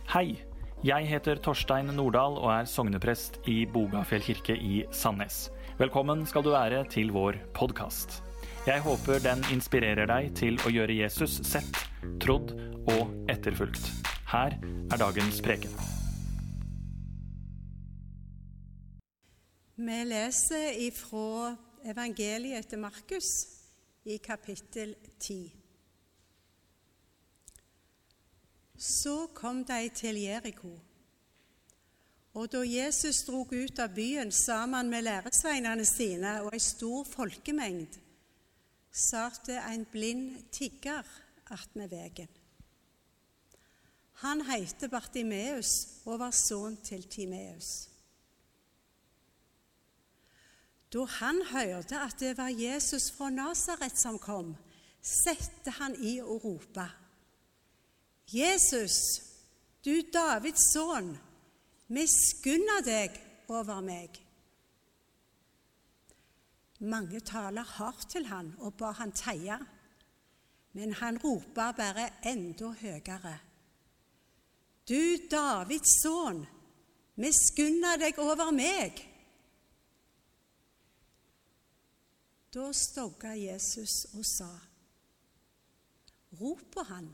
Hei, jeg heter Torstein Nordahl og er sogneprest i Bogafjell kirke i Sandnes. Velkommen skal du være til vår podcast. Jeg håper den inspirerer deg til å gjøre Jesus sett, trodd og etterfulgt. Her er dagens preken. Vi leser ifra evangeliet etter Markus i kapittel 10. Så kom de til Jeriko, og da Jesus drog ut av byen sammen med læresveinene sine og en stor folkemengd, satt det en blind tigger attmed vegen. Han heter Bartimeus og var sønn til Timeus. Da han hørte at det var Jesus fra Nazaret som kom, sette han i å rope: Jesus, du Davids sønn, miskunna deg over meg. Mange taler hardt til han og ba han teie, men han ropa bare enda høyere: Du Davids sønn, miskunna deg over meg. Da stogga Jesus og sa: Rop på han.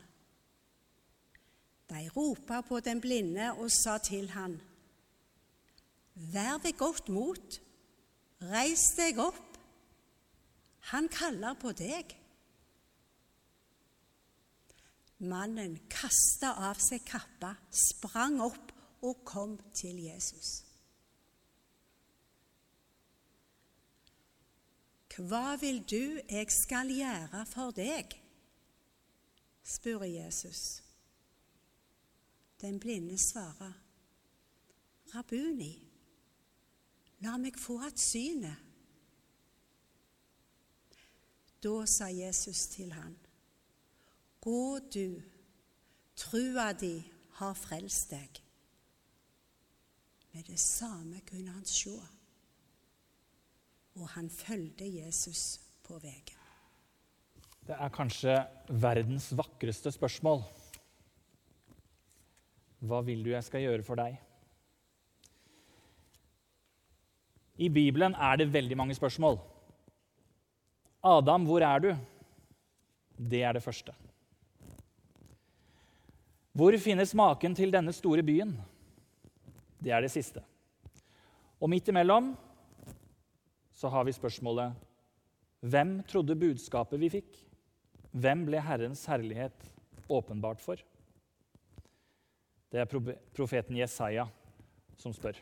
De ropa på den blinde og sa til han: Vær ved godt mot, reis deg opp, han kaller på deg. Mannen kastet av seg kappa, sprang opp og kom til Jesus. Hva vil du jeg skal gjøre for deg? Spurte Jesus. Den blinde svarer: Rabbuni, la meg få et syne. Da sa Jesus til han: Gå du, trua di har frelst deg. Med det samme kunne han se, og han følgde Jesus på veien. Det er kanskje verdens vakreste spørsmål. Hva vil du jeg skal gjøre for deg? I Bibelen er det veldig mange spørsmål. Adam, hvor er du? Det er det første. Hvor finnes maken til denne store byen? Det er det siste. Og midt imellom så har vi spørsmålet: hvem trodde budskapet vi fikk? Hvem ble Herrens herlighet åpenbart for? Det er profeten Jesaja som spør.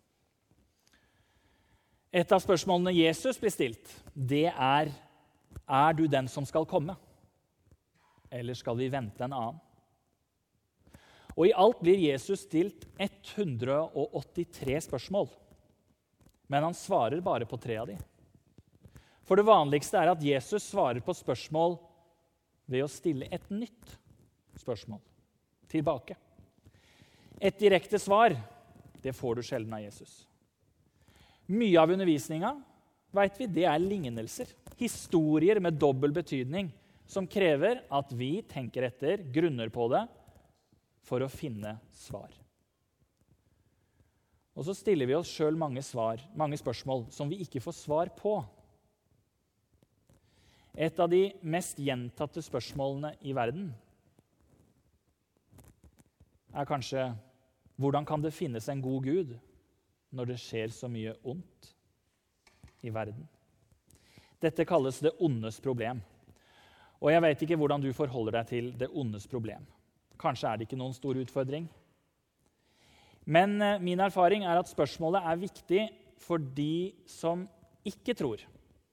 Et av spørsmålene Jesus blir stilt, det er du den som skal komme? Eller skal vi vente en annen? Og i alt blir Jesus stilt 183 spørsmål, men han svarer bare på 3 av dem. For det vanligste er at Jesus svarer på spørsmål ved å stille et nytt spørsmål tilbake. Et direkte svar, det får du sjelden av Jesus. Mye av undervisningen, vet vi, det er lignelser, historier med dobbel betydning, som krever at vi tenker etter, grunner på det, for å finne svar. Og så stiller vi oss selv mange spørsmål som vi ikke får svar på. Et av de mest gjentatte spørsmålene i verden er kanskje: hvordan kan det finnes en god Gud når det skjer så mye ondt i verden? Dette kalles det ondes problem. Og jeg vet ikke hvordan du forholder deg til det ondes problem. Kanskje er det ikke noen stor utfordring. Men min erfaring er at spørsmålet er viktig for de som ikke tror.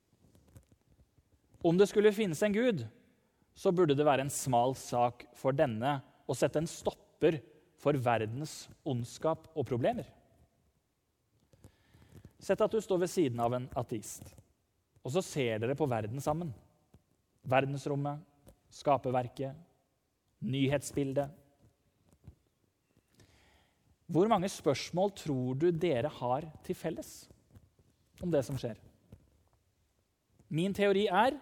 Om det skulle finnes en Gud, så burde det være en smal sak for denne å sette en stopper for verdens ondskap og problemer. Sett at du står ved siden av en ateist, og så ser dere på verden sammen. Verdensrommet, skaperverket, nyhetsbildet. Hvor mange spørsmål tror du dere har til felles om det som skjer? Min teori er,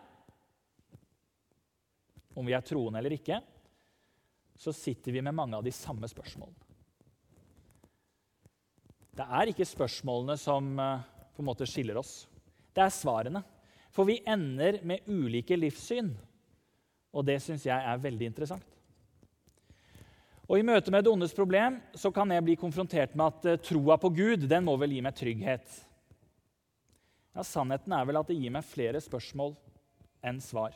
om vi er troende eller ikke, så sitter vi med mange av de samme spørsmålene. Det er ikke spørsmålene som på en måte skiller oss. Det er svarene. For vi ender med ulike livssyn, og det synes jeg er veldig interessant. Og i møte med det ondes problem så kan jeg bli konfrontert med at troa på Gud, den må vel gi meg trygghet. Ja, sannheten er vel at det gir meg flere spørsmål enn svar.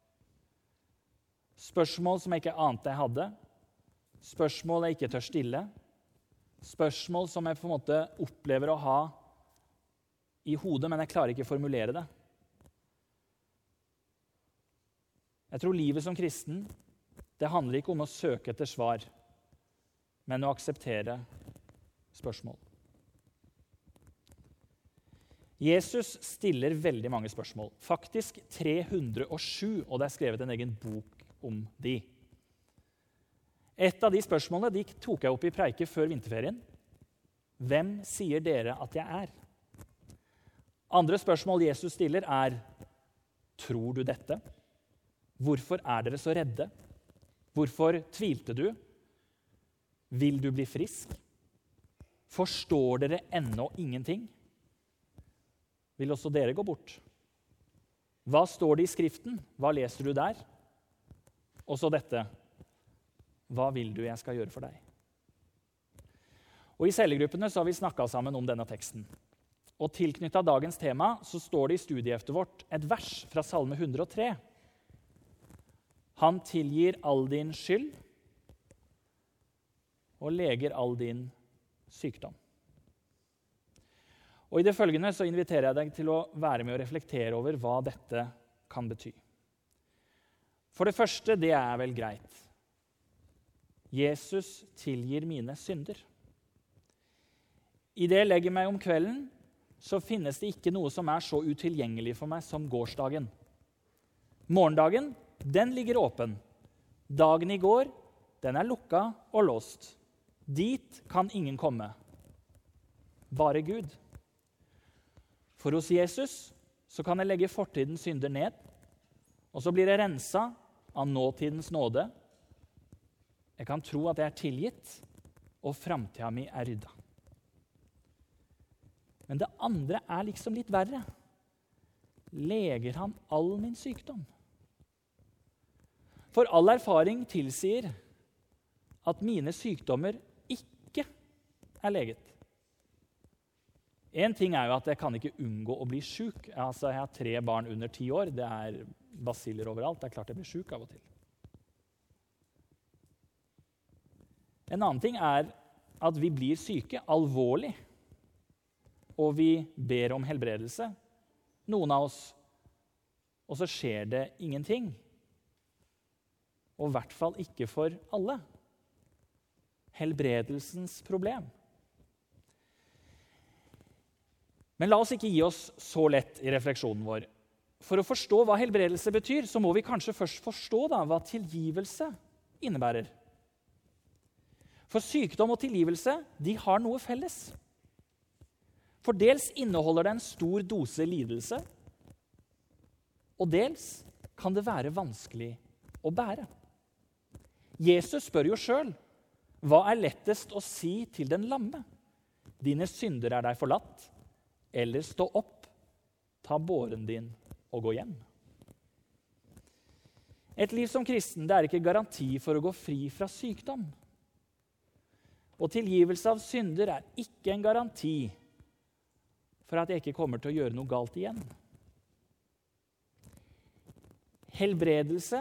Spørsmål som jeg ikke ante jeg hadde, spørsmål jeg ikke tør stille, spørsmål som jeg på en måte opplever å ha i hodet, men jeg klarer ikke å formulere det. Jeg tror livet som kristen, det handler ikke om å søke etter svar, men å akseptere spørsmål. Jesus stiller veldig mange spørsmål, faktisk 307, og det er skrevet en egen bok om de. Et av de spørsmålene de tok jeg opp i preike før vinterferien. Hvem sier dere at jeg er? Andre spørsmål Jesus stiller er, tror du dette? Hvorfor er dere så redde? Hvorfor tvilte du? Vil du bli frisk? Forstår dere ennå ingenting? Vil også dere gå bort? Hva står det i Skriften? Hva leser du der? Og så dette. Hva vil du jeg skal gjøre for deg? Og i cellegruppene så har vi snakket sammen om denne teksten. Og tilknyttet dagens tema så står det i studieheftet vårt et vers fra Salme 103. Han tilgir all din skyld og leger all din sykdom. Og i det følgende så inviterer jeg deg til å være med og reflektere over hva dette kan bety. For det første, det er vel greit. Jesus tilgir mine synder. I det jeg legger meg om kvelden, så finnes det ikke noe som er så utilgjengelig for meg som gårsdagen. Morgendagen, den ligger åpen. Dagen i går, den er lukka og låst. Dit kan ingen komme. Bare Gud. For hos Jesus så kan jeg legge fortidens synder ned, og så blir jeg rensa av nåtidens nåde. Jeg kan tro at jeg er tilgitt, og framtida mi er rydda. Men det andre er liksom litt verre. Leger han all min sykdom? For all erfaring tilsier at mine sykdommer ikke er leget. En ting er jo at jeg kan ikke unngå å bli syk. Altså, jeg har 3 barn under 10 år. Det er basiller overalt. Det er klart jeg blir syk av og til. En annen ting er at vi blir syke alvorlig, og vi ber om helbredelse. Noen av oss, og så skjer det ingenting. Og i hvert fall ikke for alle. Helbredelsens problem. Men la oss ikke gi oss så lett i refleksjonen vår. For å forstå hva helbredelse betyr, så må vi kanskje først forstå hva tilgivelse innebærer. For sykdom og tilgivelse, de har noe felles. For dels inneholder det en stor dose lidelse, og dels kan det være vanskelig å bære. Jesus spør jo selv, hva er lettest å si til den lamme? Dine synder er deg forlatt, eller stå opp, ta båren din og gå hjem. Et liv som kristen, det er ikke garanti for å gå fri fra sykdom. Og tilgivelse av synder er ikke en garanti for at jeg ikke kommer til å gjøre noe galt igjen. Helbredelse,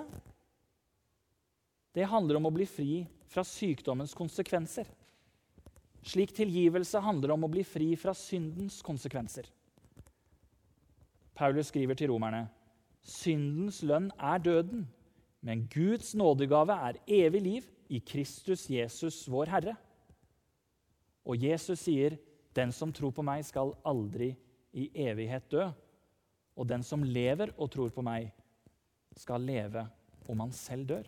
det handler om å bli fri fra sykdommens konsekvenser. Slik tilgivelse handler om å bli fri fra syndens konsekvenser. Paulus skriver til romerne, syndens lønn er døden, men Guds nådegave er evig liv i Kristus Jesus, vår Herre. Og Jesus sier, den som tror på meg skal aldri i evighet dø, og den som lever og tror på meg skal leve om han selv dør.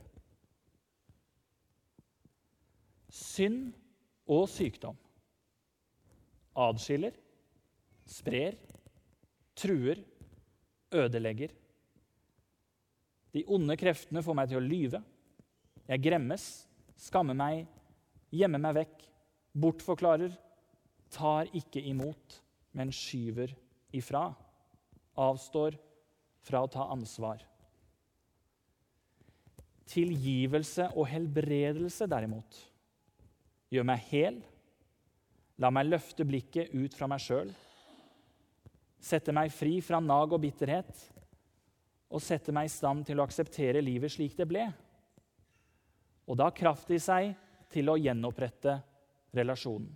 Synd og sykdom adskiller, sprer, truer, ødelegger. De onde kreftene får meg til å lyve. Jeg gremmes, skammer meg, gjemmer meg vekk, bortforklarer, tar ikke imot, men skyver ifra, avstår fra å ta ansvar. Tilgivelse og helbredelse derimot gjør meg hel, la meg løfte blikket ut fra meg selv, sette meg fri fra nag og bitterhet, og sette meg i stand til å akseptere livet slik det ble. Og da kraft i seg til å gjenopprette relasjonen.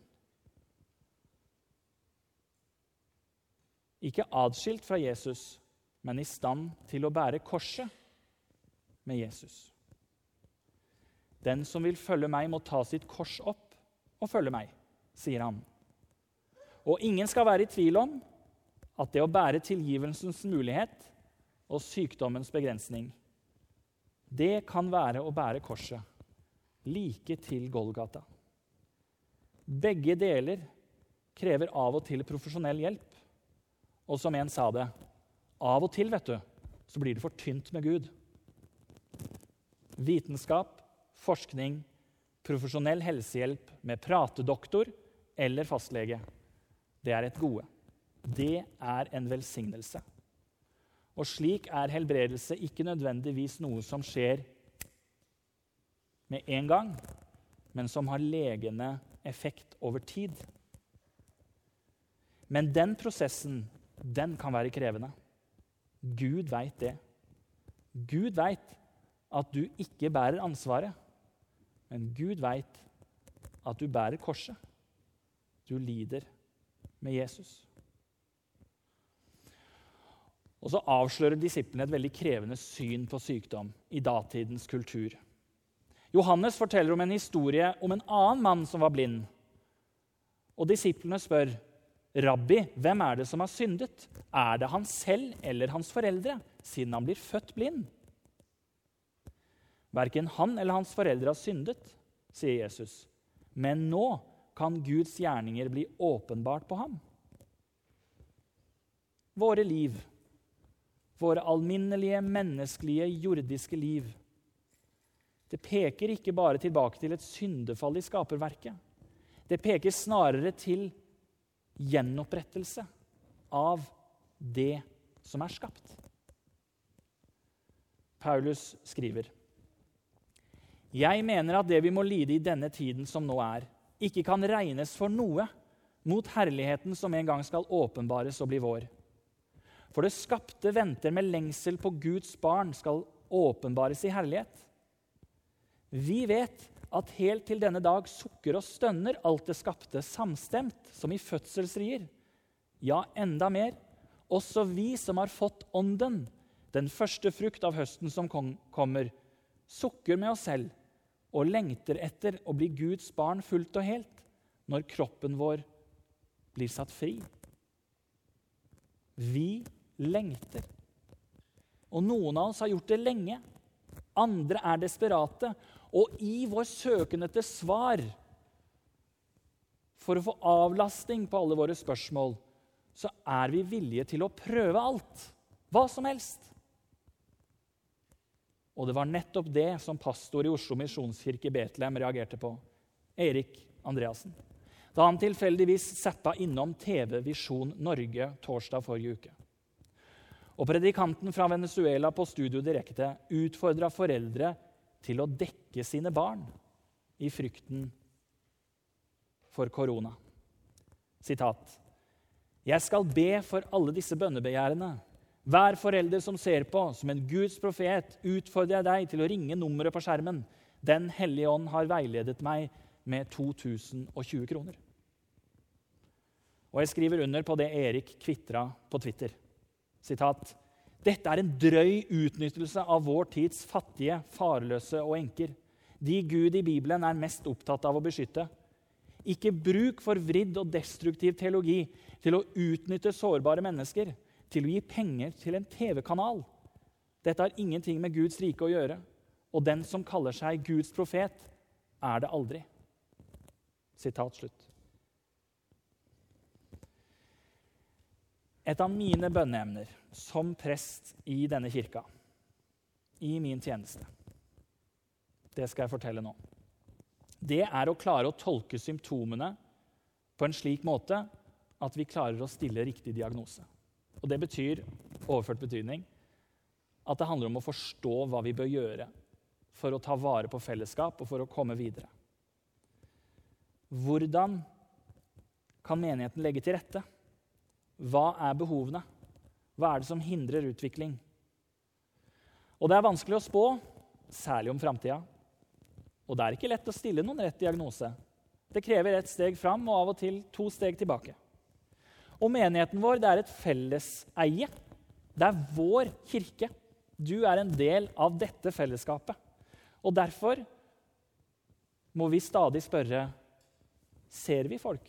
Ikke adskilt fra Jesus, men i stand til å bære korset med Jesus. Den som vil følge meg, må ta sitt kors opp og følge meg, sier han. Og ingen skal være i tvil om at det å bære tilgivelsens mulighet og sykdommens begrensning, det kan være å bære korset like til Golgata. Begge deler krever av og til profesjonell hjelp. Og som en sa det, av og til, vet du, så blir det for tynt med Gud. Vitenskap, forskning, profesjonell helsehjelp med pratedoktor eller fastlege, det er et gode. Det er en velsignelse. Og slik er helbredelse ikke nødvendigvis noe som skjer med en gang, men som har legende effekt over tid. Men den prosessen, den kan være krevende. Gud vet det. Gud vet at du ikke bærer ansvaret, men Gud vet at du bærer korset. Du lider med Jesus. Og så avslører disiplene et veldig krevende syn på sykdom i datidens kultur. Johannes forteller om en historie om en annen mann som var blind. Og disiplene spør, Rabbi, hvem er det som har syndet? Er det han selv eller hans foreldre, siden han blir født blind? Hverken han eller hans foreldre har syndet, sier Jesus. Men nå kan Guds gjerninger bli åpenbart på ham. Våre liv, våre alminnelige, menneskelige, jordiske liv, det peker ikke bare tilbake til et syndefall i skaperverket. Det peker snarere til gjenopprettelse av det som er skapt. Paulus skriver, «Jeg mener at det vi må lide i denne tiden som nå er, ikke kan regnes for noe mot herligheten som en gang skal åpenbares og bli vår. For det skapte venter med lengsel på Guds barn skal åpenbares i herlighet. Vi vet at helt til denne dag sukker og stønner alt det skapte samstemt, som i fødselsrier. Ja, enda mer, også vi som har fått ånden, den første frukt av høsten som kommer, sukker med oss selv og lengter etter å bli Guds barn fullt og helt, når kroppen vår blir satt fri. Vi lengter. Og noen av oss har gjort det lenge. Andre er desperate. Og i vår søken etter svar, for å få avlasting på alle våre spørsmål, så er vi villige til å prøve alt. Hva som helst. Og det var nettopp det som pastor i Oslo Misjonskirke i Betlehem reagerte på. Erik Andreasen. Da han tilfeldigvis zappa innom TV Visjon Norge torsdag forrige uke. Og predikanten fra Venezuela på Studio Direkte utfordret foreldre til å dekke sine barn i frykten for korona. Sitat. Jeg skal be for alle disse bønnebegjærene. Hver forelder som ser på, som en Guds profet, utfordrer jeg deg til å ringe nummeret på skjermen. Den hellige ånd har veiledet meg med 2020 kroner. Og jeg skriver under på det Erik kvitra på Twitter. Sitat. Dette er en drøy utnyttelse av vår tids fattige, farløse og enker. De Gud i Bibelen er mest opptatt av å beskytte. Ikke bruk forvridd og destruktiv teologi til å utnytte sårbare mennesker, til å gi penger til en TV-kanal. Dette har ingenting med Guds rike å gjøre, og den som kaller seg Guds profet, er det aldri. Sitat slutt. Et av mine bønneemner som prest i denne kirka, i min tjeneste, det skal jeg fortelle nå. Det er å klare å tolke symptomene på en slik måte at vi klarer å stille riktig diagnose. Og det betyr, overført betydning, at det handler om å forstå hva vi bør gjøre for å ta vare på fellesskap og for å komme videre. Hvordan kan menigheten legge til rette? Hva er behovene? Hva er det som hindrer utvikling? Og det er vanskelig å spå, særlig om fremtiden. Og det er ikke lett å stille noen rett diagnose. Det krever et steg fram og av og til 2 steg tilbake. Og menigheten vår, det er et felleseie. Det er vår kirke. Du er en del av dette fellesskapet. Og derfor må vi stadig spørre, ser vi folk?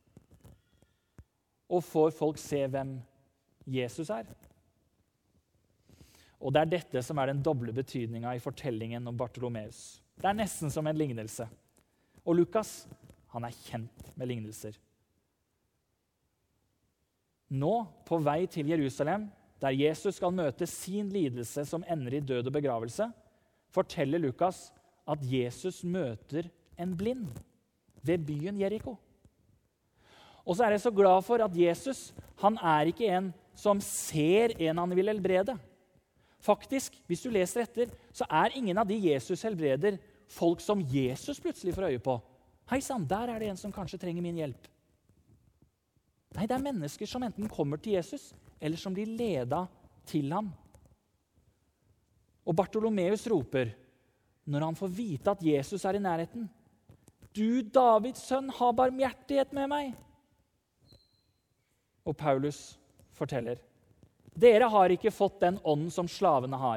Og får folk se hvem Jesus er? Og det er dette som er den doble betydningen i fortellingen om Bartolomeus. Det er nesten som en lignelse. Og Lukas, han er kjent med lignelser. Nå, på vei til Jerusalem, der Jesus skal møte sin lidelse som ender i død og begravelse, forteller Lukas at Jesus møter en blind ved byen Jericho. Og så er jeg så glad for at Jesus, han er ikke en som ser en han vil helbrede. Faktisk, hvis du leser etter, så er ingen av de Jesus helbreder folk som Jesus plutselig får øye på. Hei sann, der er det en som kanskje trenger min hjelp. Nei, det er mennesker som enten kommer til Jesus, eller som blir ledet til ham. Og Bartolomeus roper, når han får vite at Jesus er i nærheten, «Du, Davids sønn, ha barmhjertighet med meg!» Og Paulus forteller, «Dere har ikke fått den ånden som slavene har.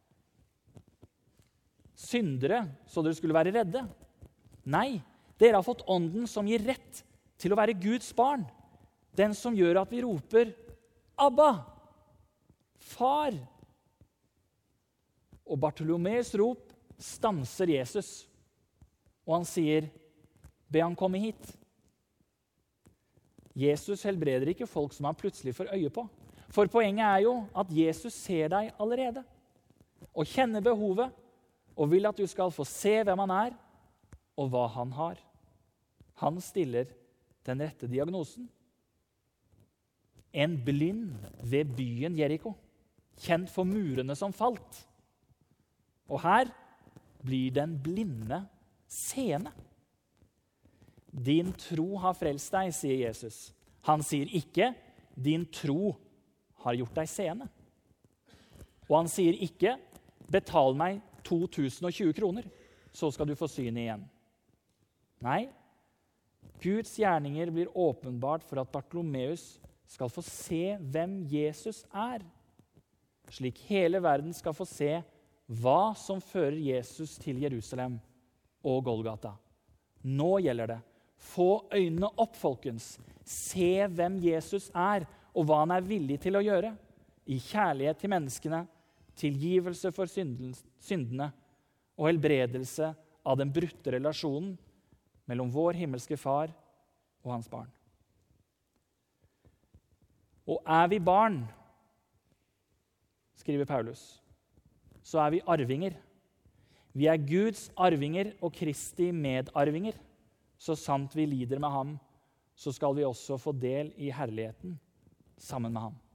Syndere, så dere skulle være redde. Nei, dere har fått ånden som gir rett til å være Guds barn. Den som gjør at vi roper, Abba, far!» Og Bartolomeus rop stanser Jesus, og han sier, «Be han komme hit.» Jesus helbreder ikke folk som han plutselig får øye på. For poenget er jo at Jesus ser deg allerede, og kjenner behovet, og vil at du skal få se hvem han er, og hva han har. Han stiller den rette diagnosen. En blind ved byen Jericho, kjent for murene som falt. Og her blir den blinde seende. Din tro har frelst deg, sier Jesus. Han sier ikke, din tro har gjort deg seende. Og han sier ikke, betal meg 2020 kroner, så skal du få syn igjen. Nei, Guds gjerninger blir åpenbart for at Bartolomeus skal få se hvem Jesus er, slik hele verden skal få se hva som fører Jesus til Jerusalem og Golgata. Nå gjelder det. Få øynene opp, folkens. Se hvem Jesus er, og hva han er villig til å gjøre. I kjærlighet til menneskene, tilgivelse for syndene og helbredelse av den brutte relasjonen mellom vår himmelske far og hans barn. Og er vi barn, skriver Paulus, så er vi arvinger. Vi er Guds arvinger og Kristi medarvinger. Så sant vi lider med ham, så skal vi også få del i herligheten sammen med ham.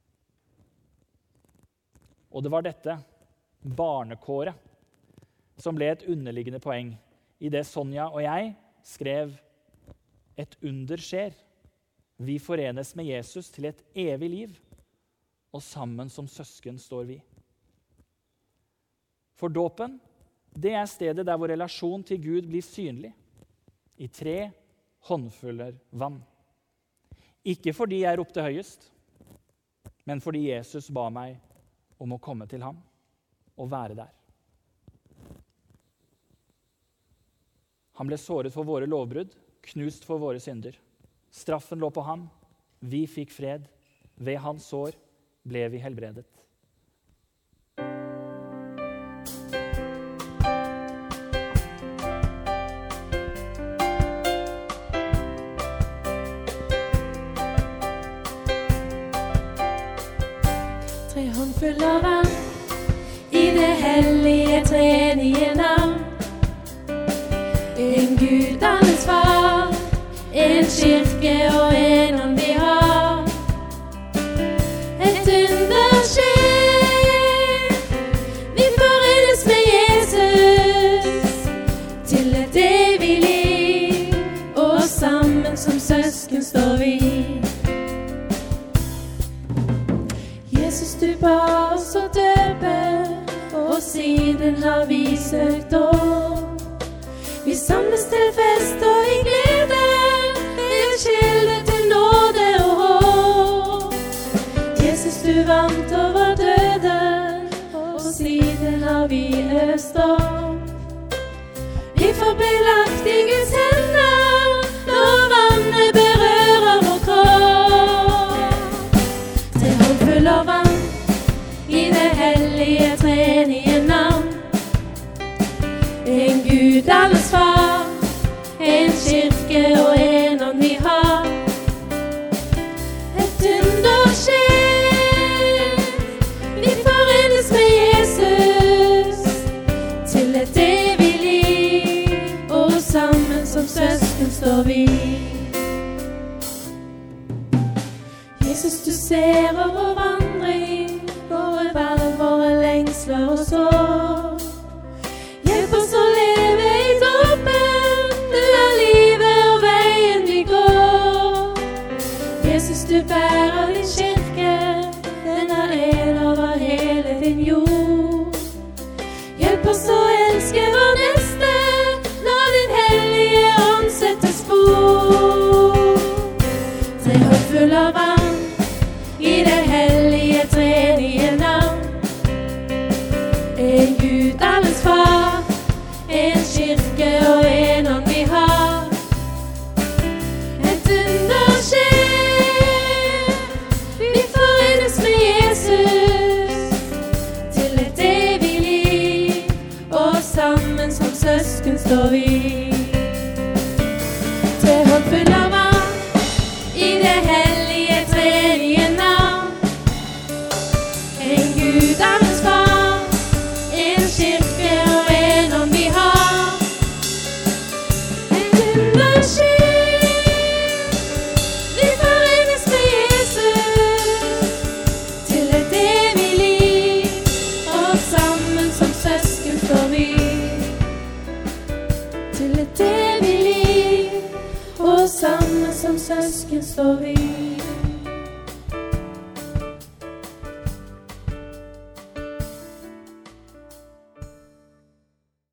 Og det var dette barnekåret som ble et underliggende poeng i det Sonja og jeg skrev «Et under skjer. Vi forenes med Jesus til et evig liv, og sammen som søsken står vi.» For dåpen, det er stedet der vår relasjon til Gud blir synlig, i 3 håndfuller vann. Ikke fordi jeg ropte høyest, men fordi Jesus ba meg om å komme til ham og være der. Han ble såret for våre lovbrudd, knust for våre synder. Straffen lå på ham, vi fikk fred. Ved hans sår ble vi helbredet. Full av vann i det hellige treenige navn. En Gud, alles far, en kirke søsken står vi. Jesus, du ba oss å døpe, og siden har vi søkt opp. Vi samles til fest og i glede, en kilde til nåde og håp. Jesus, du vant over døden, og siden har vi øst opp. Vi får bli lagt i Guds hender, når vannet berører vår kropp. 3 håndfull av vann, i det hellige treenige navn. En Gud, alles far, en kirke og en ånd vi har. Et under skjer, vi forenes med Jesus, til et evig liv, og sammen som søsken står vi. Jesus, du ser over vandring, våre valg, våre lengsler og sår. Hjelp oss å leve i dåpen, du er livet og veien vi går. Jesus, du bærer din kirke, den er en over hele din jord. Hjelp oss å elske vår neste, når din hellige ånd setter spor. 3 håndfull av vann, i det hellige treenige navn. En Gud, alles far, en kirke og en ånd vi har. Et under skjer, vi forenes med Jesus, til et evig liv, og sammen som søsken står vi. 3 håndfull av vann, i det hellige treenige navn. En Gud, alles far, en kirke og en ånd vi har. Et under skjer, vi forenes med Jesus, til et evig liv, og sammen som søsken står vi. Til et evig liv, og sammen som søsken står vi.